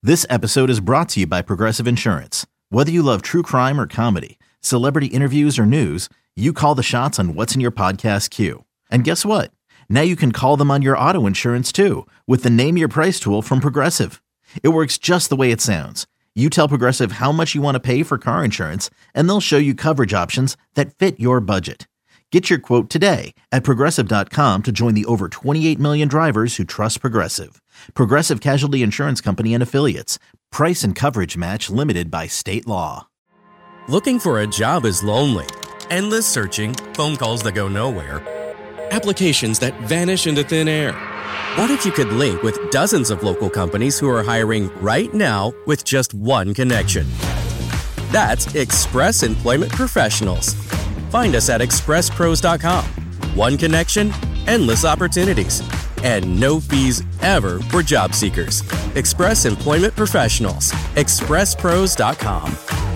This episode is brought to you by Progressive Insurance. Whether you love true crime or comedy, celebrity interviews or news, you call the shots on what's in your podcast queue. And guess what? Now you can call them on your auto insurance too with the Name Your Price tool from Progressive. It works just the way it sounds. You tell Progressive how much you want to pay for car insurance, and they'll show you coverage options that fit your budget. Get your quote today at Progressive.com to join the over 28 million drivers who trust Progressive. Progressive Casualty Insurance Company and Affiliates. Price and coverage match limited by state law. Looking for a job is lonely. Endless searching, phone calls that go nowhere, applications that vanish into thin air. What if you could link with dozens of local companies who are hiring right now with just one connection? That's Express Employment Professionals. Find us at expresspros.com. One connection, endless opportunities, and no fees ever for job seekers. Express Employment Professionals. expresspros.com.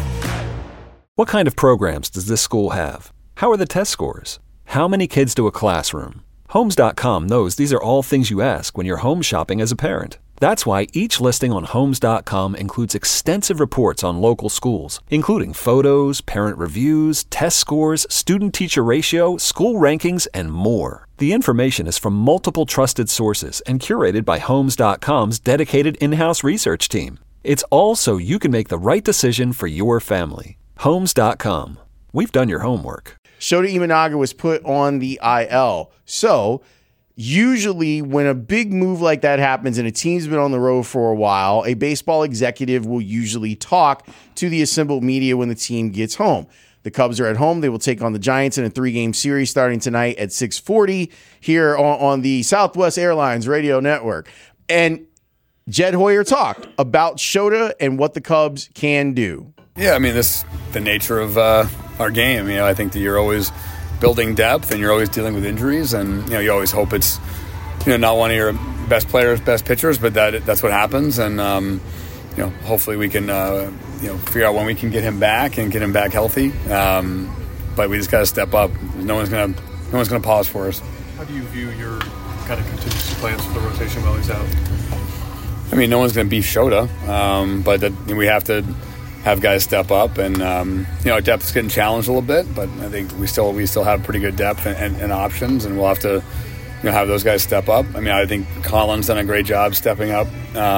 What kind of programs does this school have? How are the test scores? How many kids to a classroom? Homes.com knows these are all things you ask when you're home shopping as a parent. That's why each listing on Homes.com includes extensive reports on local schools, including photos, parent reviews, test scores, student-teacher ratio, school rankings, and more. The information is from multiple trusted sources and curated by Homes.com's dedicated in-house research team. It's all so you can make the right decision for your family. Homes.com. We've done your homework. Shota Imanaga was put on the IL. So usually when a big move like that happens and a team's been on the road for a while, a baseball executive will usually talk to the assembled media when the team gets home. The Cubs are at home. They will take on the Giants in a 3-game series starting tonight at 6:40 here on the Southwest Airlines radio network. And Jed Hoyer talked about Shota and what the Cubs can do. Yeah, I mean, this is the nature of our game. You know, I think that you're always building depth and you're always dealing with injuries, and you know, you always hope it's, you know, not one of your best players, best pitchers, but that's what happens. And you know, hopefully we can you know, figure out when we can get him back and get him back healthy. But we just got to step up. No one's gonna pause for us. How do you view your kind of contingency plans for the rotation while he's out? I mean, no one's going to beat Shota, but we have to have guys step up, and you know, depth is getting challenged a little bit, but I think we still have pretty good depth and options, and we'll have to, you know, have those guys step up. I mean, I think Colin's done a great job stepping up,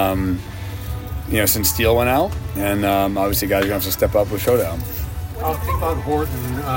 you know, since Steele went out, and obviously guys are going to have to step up with Shota. On Horton,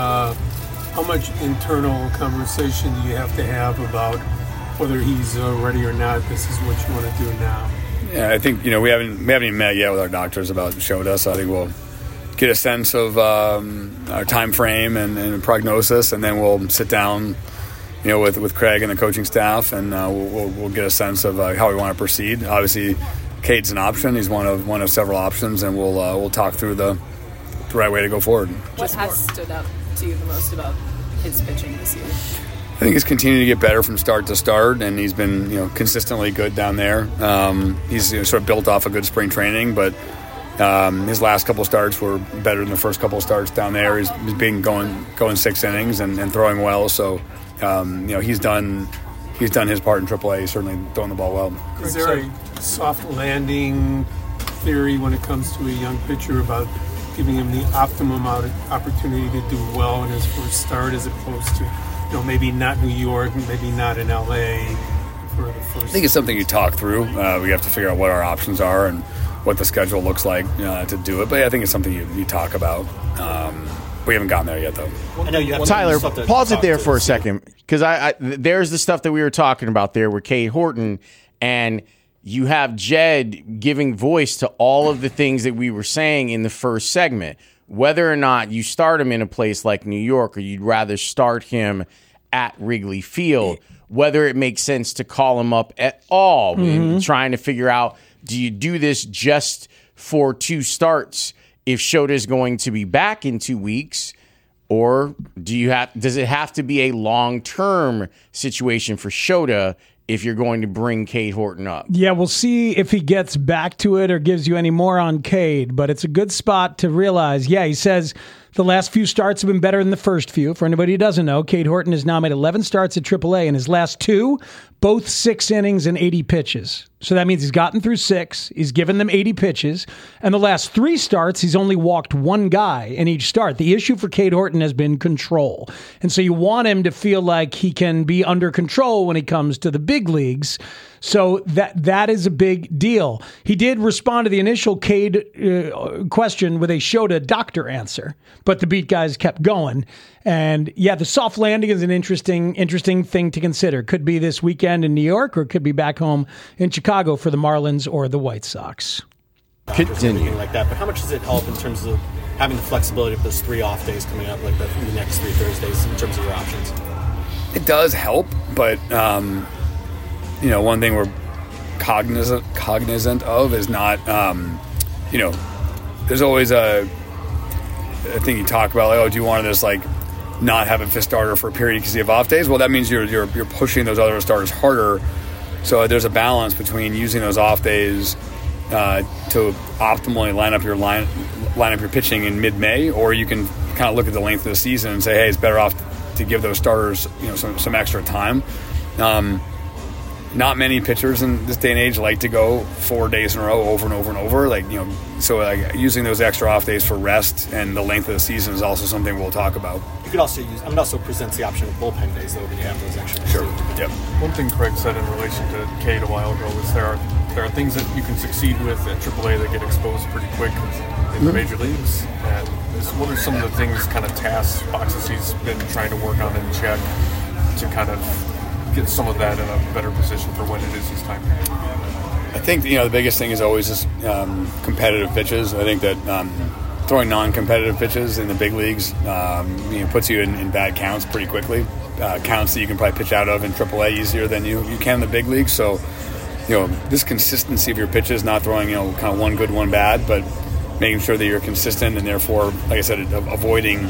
how much internal conversation do you have to have about whether he's ready or not? This is what you want to do now. Yeah, I think, you know, we haven't even met yet with our doctors about Shota, so I think we'll get a sense of our time frame and prognosis, and then we'll sit down, you know, with Craig and the coaching staff, and we'll get a sense of how we want to proceed. Obviously, Cade's an option; he's one of several options, and we'll talk through the right way to go forward. What has stood out to you the most about his pitching this year? I think he's continued to get better from start to start, and he's been, you know, consistently good down there. He's, you know, sort of built off a good spring training, but his last couple starts were better than the first couple starts down there. He's been going 6 innings and throwing well. So, you know, he's done his part in AAA. He's certainly throwing the ball well. Is there a soft landing theory when it comes to a young pitcher about giving him the optimum opportunity to do well in his first start, as opposed to, you know, maybe not New York, maybe not in LA for the first? I think it's something you talk through. We have to figure out what our options are and what the schedule looks like to do it. But yeah, I think it's something you talk about. We haven't gotten there yet, though. I know you have Tyler, pause it there for a second, because there's the stuff that we were talking about there with Cade Horton, and you have Jed giving voice to all of the things that we were saying in the first segment. Whether or not you start him in a place like New York, or you'd rather start him at Wrigley Field, whether it makes sense to call him up at all, trying to figure out, do you do this just for 2 starts if Shota is going to be back in 2 weeks, or does it have to be a long-term situation for Shota if you're going to bring Cade Horton up? Yeah, we'll see if he gets back to it or gives you any more on Cade, but it's a good spot to realize, yeah, he says The last few starts have been better than the first few. For anybody who doesn't know, Cade Horton has now made 11 starts at AAA, and his last 2, both 6 innings and 80 pitches. So that means he's gotten through 6. He's given them 80 pitches. And the last 3 starts, he's only walked 1 guy in each start. The issue for Cade Horton has been control. And so you want him to feel like he can be under control when he comes to the big leagues. So that is a big deal. He did respond to the initial Cade question with a show to doctor answer, but the beat guys kept going. And yeah, the soft landing is an interesting thing to consider. Could be this weekend in New York, or it could be back home in Chicago for the Marlins or the White Sox. Continue like that, but how much does it help in terms of having the flexibility of those 3 off days coming up, like the next 3 Thursdays, in terms of your options? It does help, but one thing we're cognizant of is not, there's always a thing you talk about, like, oh, do you want to just like not have a fifth starter for a period because you have off days? Well, that means you're pushing those other starters harder. So there's a balance between using those off days to optimally line up your pitching in mid-May, or you can kind of look at the length of the season and say, hey, it's better off to give those starters some extra time. Not many pitchers in this day and age like to go 4 days in a row over and over and over. So using those extra off days for rest and the length of the season is also something we'll talk about. You could also use, it also presents the option of bullpen days, though, when you have those extra days. Sure. Yep. One thing Craig said in relation to Cade a while ago is there are things that you can succeed with at AAA that get exposed pretty quick in the major leagues. And what are some of the things, kind of tasks, boxes he's been trying to work on and check to kind of get some of that in a better position for when it is his time? I think the biggest thing is always just competitive pitches. I think that throwing non-competitive pitches in the big leagues puts you in bad counts pretty quickly. Counts that you can probably pitch out of in AAA easier than you can in the big leagues. So this consistency of your pitches, not throwing kind of one good, one bad, but making sure that you're consistent and therefore, like I said, avoiding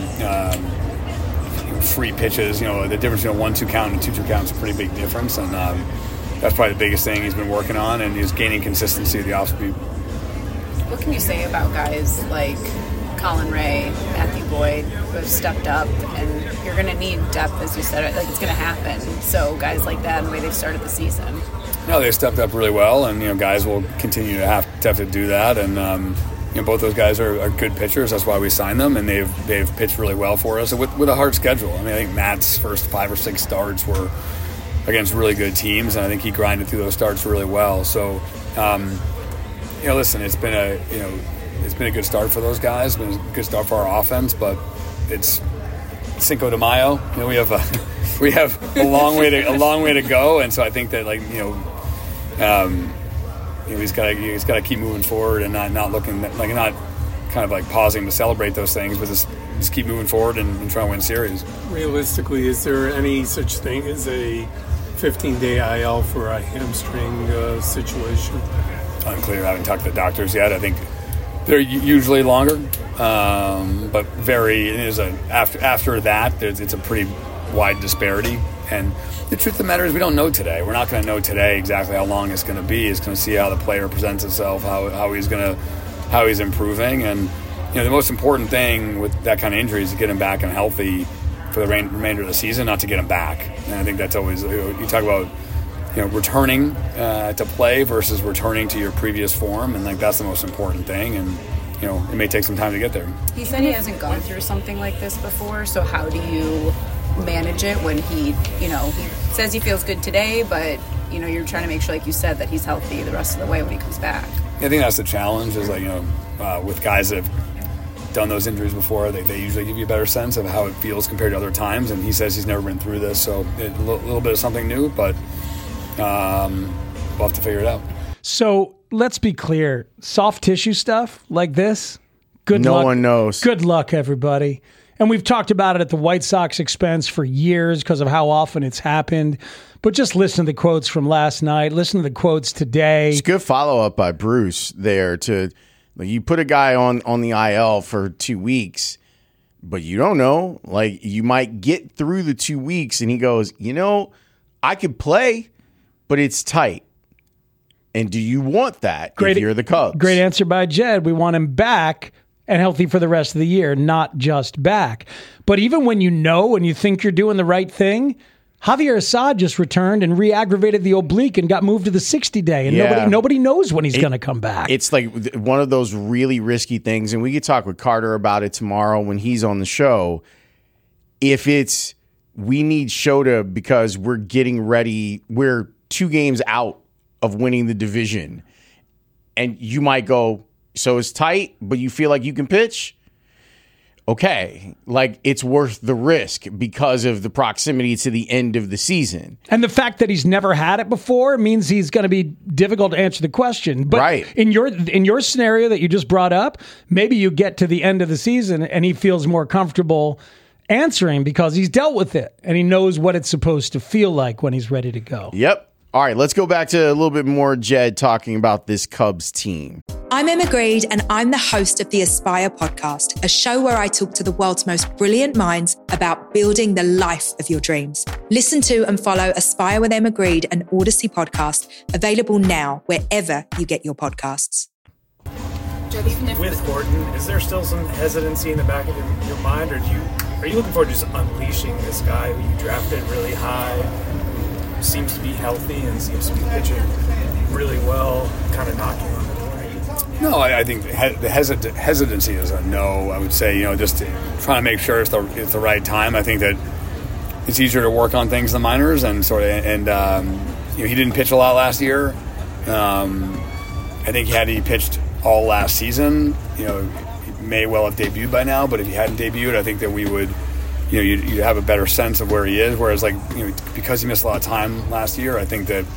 free pitches. The difference between a 1-2 count and a 2-2 count is a pretty big difference, and that's probably the biggest thing he's been working on, and he's gaining consistency of the off speed. What can you say about guys like Colin Ray, Matthew Boyd, who have stepped up, and you're going to need depth, as you said, like it's going to happen. So guys like that and the way they've started the season. No, they stepped up really well, and guys will continue to have to do that, and both those guys are good pitchers. That's why we signed them, and they've pitched really well for us with a hard schedule. I think Matt's first 5 or 6 starts were against really good teams, and I think he grinded through those starts really well. So, listen, it's been a good start for those guys. It's been a good start for our offense, but it's Cinco de Mayo. We have a long way to go, and so I think that he's got to keep moving forward and not looking not kind of like pausing to celebrate those things, but just keep moving forward and try to win series. Realistically, is there any such thing as a 15-day IL for a hamstring situation? Unclear. I haven't talked to the doctors yet. I think they're usually longer, but after that, it's a pretty wide disparity. And the truth of the matter is we don't know today. We're not going to know today exactly how long it's going to be. It's going to see how the player presents himself, how he's improving. And the most important thing with that kind of injury is to get him back and healthy for the remainder of the season, not to get him back. And I think that's always, you talk about returning to play versus returning to your previous form, and that's the most important thing. And it may take some time to get there. He said he hasn't gone through something like this before, so how do you manage it when he says he feels good today, but you're trying to make sure, like you said, that he's healthy the rest of the way when he comes back? I think that's the challenge, is with guys that have done those injuries before, they usually give you a better sense of how it feels compared to other times, and he says he's never been through this, so a little bit of something new, but we'll have to figure it out. So let's be clear, soft tissue stuff like this, good luck. No one knows. Good luck, everybody. And we've talked about it at the White Sox expense for years because of how often it's happened. But just listen to the quotes from last night. Listen to the quotes today. It's good follow-up by Bruce there. You put a guy on the IL for 2 weeks, but you don't know. You might get through the 2 weeks, and he goes, I could play, but it's tight. And do you want that if you're the Cubs? Great answer by Jed. We want him back, and healthy for the rest of the year, not just back. But even when you know and you think you're doing the right thing, Javier Assad just returned and re-aggravated the oblique and got moved to the 60-day, and nobody knows when he's going to come back. It's like one of those really risky things, and we could talk with Carter about it tomorrow when he's on the show. If it's we need Shota because we're getting ready, we're 2 games out of winning the division, and you might go, so it's tight, but you feel like you can pitch? Okay, like it's worth the risk because of the proximity to the end of the season. And the fact that he's never had it before means he's going to be difficult to answer the question. But right. in your scenario that you just brought up, maybe you get to the end of the season and he feels more comfortable answering because he's dealt with it and he knows what it's supposed to feel like when he's ready to go. Yep. All right, let's go back to a little bit more Jed talking about this Cubs team. I'm Emma Greed, and I'm the host of the Aspire podcast, a show where I talk to the world's most brilliant minds about building the life of your dreams. Listen to and follow Aspire with Emma Greed, an Odyssey podcast, available now wherever you get your podcasts. With Horton, is there still some hesitancy in the back of your mind, or are you looking forward to just unleashing this guy who you drafted really high, seems to be healthy and seems to be pitching really well, kind of knocking on the door? No, I think the hesitancy is a no. I would say, just trying to make sure it's the right time. I think that it's easier to work on things in the minors he didn't pitch a lot last year. I think had he pitched all last season, he may well have debuted by now. But if he hadn't debuted, I think that we would, you'd have a better sense of where he is. Whereas, because he missed a lot of time last year, I think that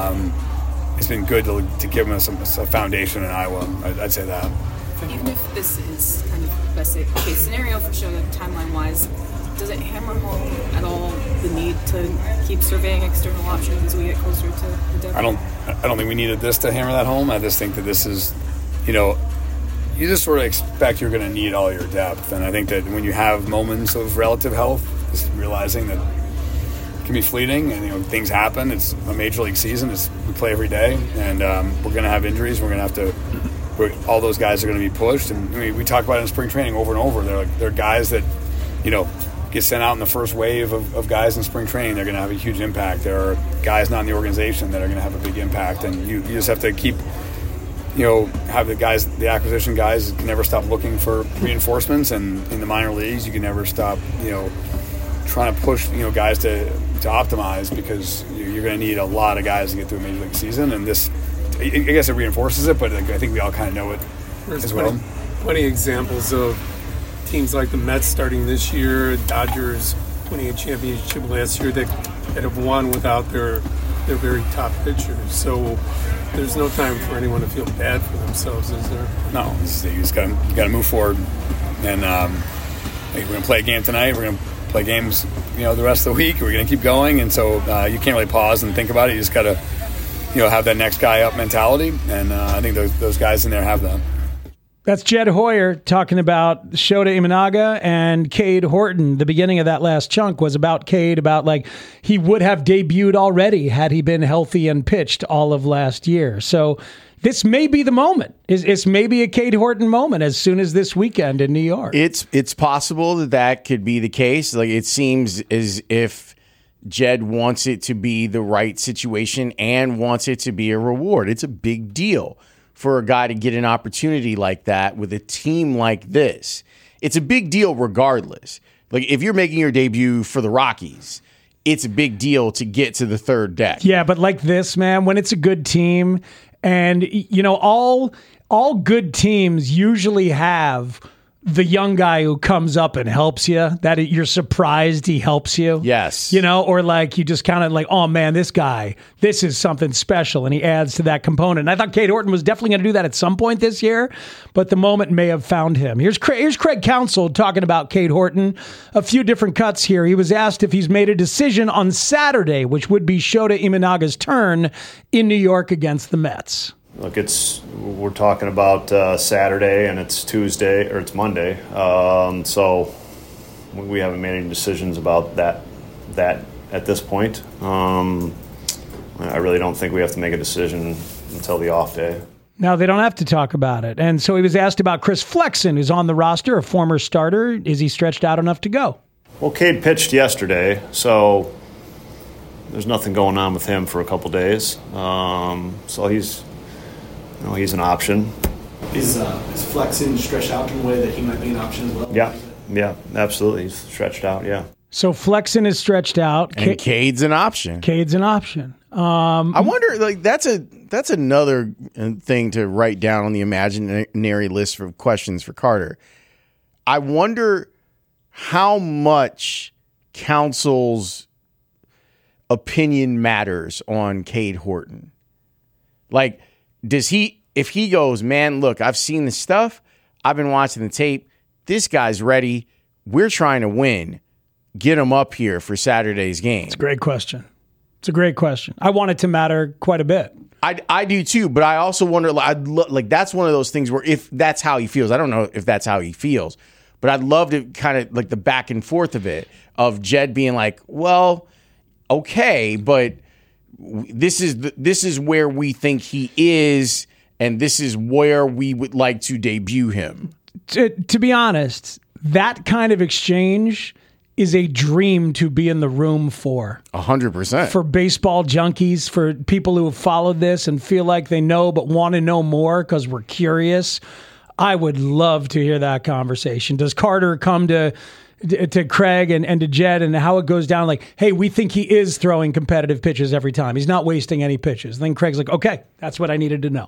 it's been good to give him a foundation in Iowa. I'd say that. Even if this is kind of best case scenario for Shota timeline-wise, does it hammer home at all the need to keep surveying external options as we get closer to the deadline? I don't think we needed this to hammer that home. I just think that this is, you just sort of expect you're going to need all your depth. And I think that when you have moments of relative health, just realizing that it can be fleeting and, things happen. It's a major league season. We play every day, and we're going to have injuries. We're going to have to all those guys are going to be pushed. And we talk about it in spring training over and over. They're guys that, get sent out in the first wave of guys in spring training. They're going to have a huge impact. There are guys not in the organization that are going to have a big impact. And you just have to keep, have the acquisition guys can never stop looking for reinforcements. And in the minor leagues, you can never stop, trying to push, guys to optimize, because you're going to need a lot of guys to get through a major league season. And this, I guess it reinforces it, but I think we all kind of know it as well. Plenty examples of teams like the Mets starting this year, Dodgers winning a championship last year that have won without their very top pitchers. So there's no time for anyone to feel bad for themselves, is there? No, you just got to move forward. And we're going to play a game tonight. We're going to play games, the rest of the week. We're going to keep going, and so you can't really pause and think about it. You just got to, have that next guy up mentality, and I think those guys in there have that. That's Jed Hoyer talking about Shota Imanaga and Cade Horton. The beginning of that last chunk was about Cade, about he would have debuted already had he been healthy and pitched all of last year. So this may be the moment. It's maybe a Cade Horton moment as soon as this weekend in New York. It's possible that could be the case. It seems as if Jed wants it to be the right situation and wants it to be a reward. It's a big deal for a guy to get an opportunity like that with a team like this. It's a big deal regardless. If you're making your debut for the Rockies, it's a big deal to get to the third deck. Yeah, but like this, man, when it's a good team, and all good teams usually have the young guy who comes up and helps you, that you're surprised he helps you. Yes. Or you just kind of oh man, this guy, this is something special, and he adds to that component. And I thought Cade Horton was definitely going to do that at some point this year, but the moment may have found him. Here's Craig Counsell talking about Cade Horton. A few different cuts here. He was asked if he's made a decision on Saturday, which would be Shota Imanaga's turn in New York against the Mets. Look, we're talking about Saturday, and it's Tuesday, or it's Monday, so we haven't made any decisions about that at this point. I really don't think we have to make a decision until the off day. Now they don't have to talk about it. And so he was asked about Chris Flexen, who's on the roster, a former starter. Is he stretched out enough to go? Well, Cade pitched yesterday, so there's nothing going on with him for a couple days. So he's an option. Is Flexen stretched out in a way that he might be an option as well? Yeah, absolutely. He's stretched out, yeah. So Flexen is stretched out. And Cade's an option. I wonder, like, that's another thing to write down on the imaginary list of questions for Carter. I wonder how much Council's opinion matters on Cade Horton. Like, if he goes, man, look, I've seen the stuff, I've been watching the tape, this guy's ready, we're trying to win, get him up here for Saturday's game. It's a great question. I want it to matter quite a bit. I do too, but I also wonder, like that's one of those things where if that's how he feels, I don't know if that's how he feels, but I'd love to kind of like the back and forth of it, of Jed being like, well, okay, but this is where we think he is, and this is where we would like to debut him. To be honest, that kind of exchange is a dream to be in the room for. 100%. For baseball junkies, for people who have followed this and feel like they know but want to know more because we're curious. I would love to hear that conversation. Does Carter come to Craig and to Jed and how it goes down? Like, hey, we think he is throwing competitive pitches every time. He's not wasting any pitches. Then Craig's like, okay, that's what I needed to know.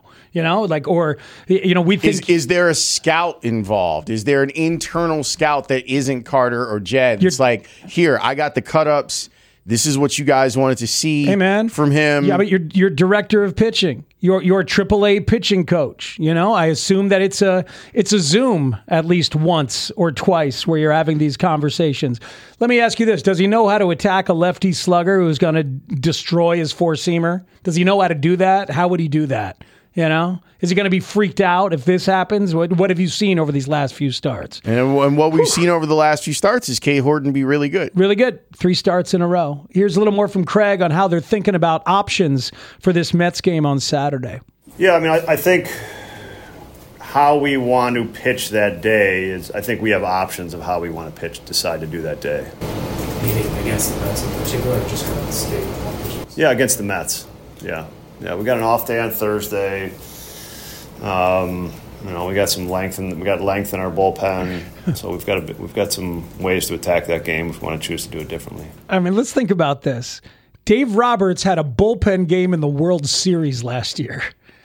We think. Is there a scout involved? Is there an internal scout that isn't Carter or Jed? It's like, here, I got the cut-ups. This is what you guys wanted to see from him. Yeah, but you're director of pitching. You're AAA pitching coach. I assume that it's a Zoom at least once or twice where you're having these conversations. Let me ask you this. Does he know how to attack a lefty slugger who's going to destroy his four-seamer? Does he know how to do that? How would he do that? Is he going to be freaked out if this happens? What have you seen over these last few starts? And what we've seen over the last few starts is Cade Horton be really good. Really good. 3 starts in a row. Here's a little more from Craig on how they're thinking about options for this Mets game on Saturday. Yeah, I mean, I think how we want to pitch that day is, I think we have options of how we want to decide to do that day. Meaning against the Mets in particular, or just kind of the state? Yeah, against the Mets. Yeah, we got an off day on Thursday. We got some length in our bullpen, so we've got some ways to attack that game if we want to choose to do it differently. I mean, let's think about this. Dave Roberts had a bullpen game in the World Series last year.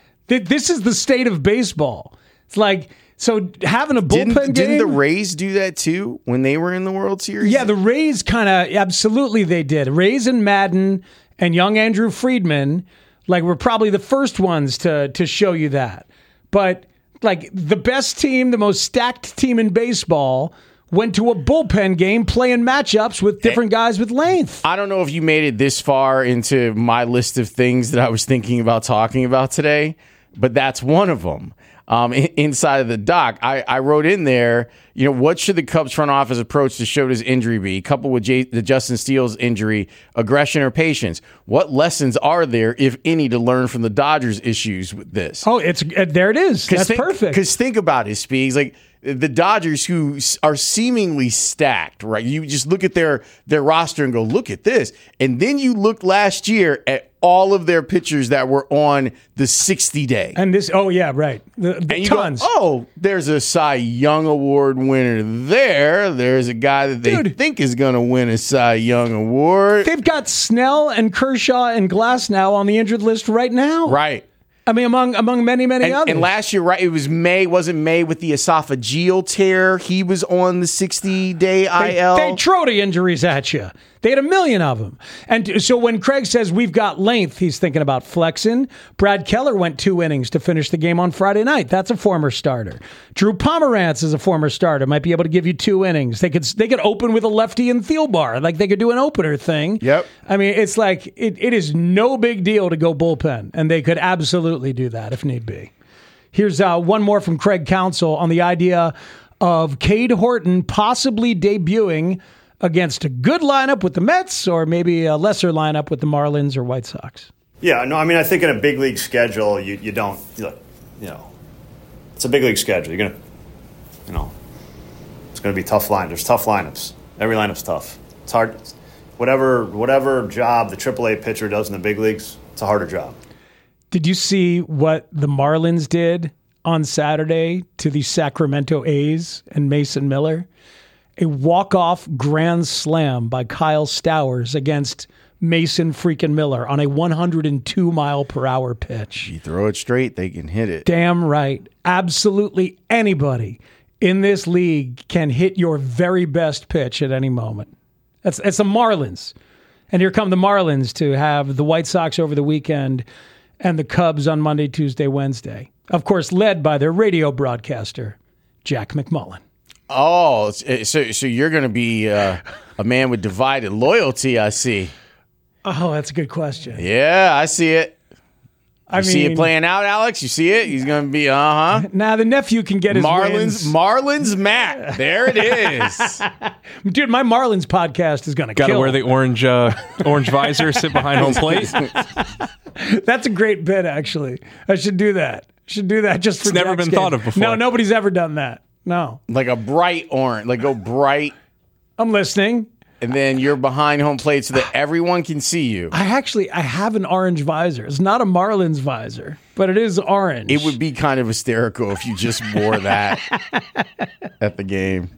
This is the state of baseball. It's like, so having a bullpen game. Didn't the Rays do that too when they were in the World Series? Yeah, the Rays absolutely they did. Rays and Madden and young Andrew Friedman were probably the first ones to show you that. But the best team, the most stacked team in baseball, went to a bullpen game playing matchups with different guys with length. I don't know if you made it this far into my list of things that I was thinking about talking about today, but that's one of them. Inside of the doc, I wrote in there, what should the Cubs front office approach to Shota's injury be? Coupled with the Justin Steele's injury, aggression or patience? What lessons are there, if any, to learn from the Dodgers' issues with this? Oh, there it is. That's perfect. Because think about it, Speaks. Like, the Dodgers, who are seemingly stacked, right? You just look at their roster and go, look at this. And then you look last year at all of their pitchers that were on the 60-day. And this, oh, yeah, right. The tons. Go, there's a Cy Young Award winner there. There's a guy that they think is going to win a Cy Young Award. They've got Snell and Kershaw and Glasnow on the injured list right now. Right. I mean, among many others. And last year, right, it was May. Wasn't May with the esophageal tear? He was on the 60-day IL. They throw the injuries at you. They had a million of them. And so when Craig says we've got length, he's thinking about Flexen. Brad Keller went 2 innings to finish the game on Friday night. That's a former starter. Drew Pomerantz is a former starter. Might be able to give you 2 innings. They could open with a lefty in Thielbar. They could do an opener thing. Yep. I mean, it's like it is no big deal to go bullpen, and they could absolutely do that if need be. Here's one more from Craig Counsell on the idea of Cade Horton possibly debuting against a good lineup with the Mets or maybe a lesser lineup with the Marlins or White Sox. Yeah, no, I mean, I think in a big league schedule, you don't it's a big league schedule. You're going to, it's going to be tough line. There's tough lineups. Every lineup's tough. It's hard. Whatever job the AAA pitcher does in the big leagues, it's a harder job. Did you see what the Marlins did on Saturday to the Sacramento A's and Mason Miller? A walk-off grand slam by Kyle Stowers against Mason freaking Miller on a 102-mile-per-hour pitch. You throw it straight, they can hit it. Damn right. Absolutely anybody in this league can hit your very best pitch at any moment. That's the Marlins. And here come the Marlins to have the White Sox over the weekend and the Cubs on Monday, Tuesday, Wednesday. Of course, led by their radio broadcaster, Jack McMullen. Oh, so you're going to be a man with divided loyalty, I see. Oh, that's a good question. Yeah, I see it. You see it playing out, Alex? You see it? He's going to be, Now the nephew can get his wins. Marlins Matt. There it is. Dude, my Marlins podcast is going to kill. Got to wear the orange visor, sit behind home plate. That's a great bit, actually. I should do that. Just for It's never been thought of before. No, nobody's ever done that. No. Like a bright orange. Like go bright. I'm listening. And then you're behind home plate so that everyone can see you. I have an orange visor. It's not a Marlins visor, but it is orange. It would be kind of hysterical if you just wore that at the game.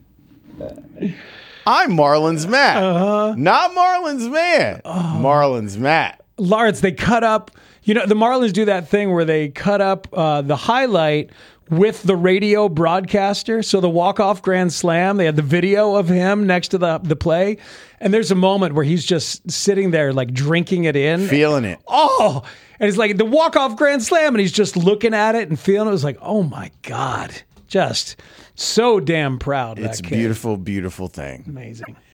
I'm Marlins Matt. Not Marlins Man. Marlins Matt. Lawrence, they cut up. The Marlins do that thing where they cut up the highlight with the radio broadcaster. So the walk-off grand slam, they had the video of him next to the play. And there's a moment where he's just sitting there like drinking it in. Feeling it. Oh, and it's like the walk-off grand slam and he's just looking at it and feeling it. It was like, oh my God, just so damn proud of It's that a kid. beautiful, beautiful thing. Amazing.